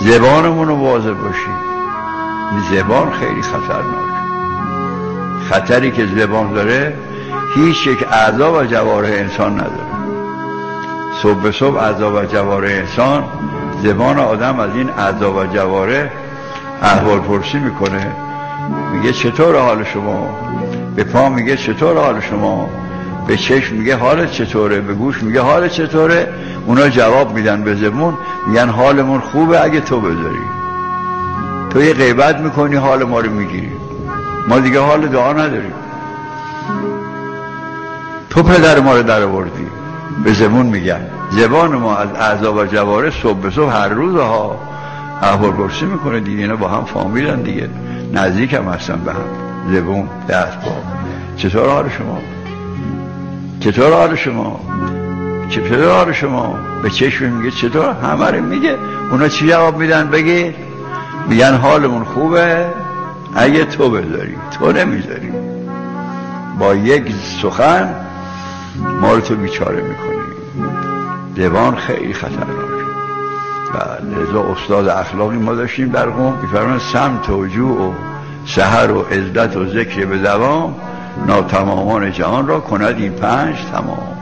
زبانمون رو واضح باشیم. این زبان خیلی خطرناکه. خطری که زبان داره هیچ یک اعضا و جوارح انسان نداره. صبح به صبح اعضا و جوارح انسان، زبان آدم از این اعضا و جوارح احوال پرسی میکنه، میگه چطور حال شما، به پا میگه چطور حال شما، به چشم میگه حالت چطوره، به گوش میگه حالت چطوره. اونا جواب میدن به زبون، میگن حالمون خوبه اگه تو بذاری. تو یه غیبت میکنی حال ما رو میگیری، ما دیگه حال دعا نداریم. تو پدر ما رو در آوردی. به زبون میگن. زبان ما از اعضا و جوارح صبح به صبح هر روز ها احوال پرسی میکنه دیگه. اینا با هم فامیلن دیگه، نزدیک هم هستن به هم. زبون، دست، پا. چطور حال شما؟ چطور حال شما؟ چطور حال شما؟ به چشم میگه چطور؟ همه رو میگه. اونا چی جواب میدن؟ بگی میگن حالمون خوبه اگه تو بذاری. تو نمیذاری. با یک سخن ما رو تو بیچاره میکنی. زبان خیلی خطرناکه. لذا استاد اخلاقی ما داشتیم در قم، میفرمان سمت و جوع و سحر و عزت و ذکر به دوام، ناتمامان جهان را کند این 5 تمام.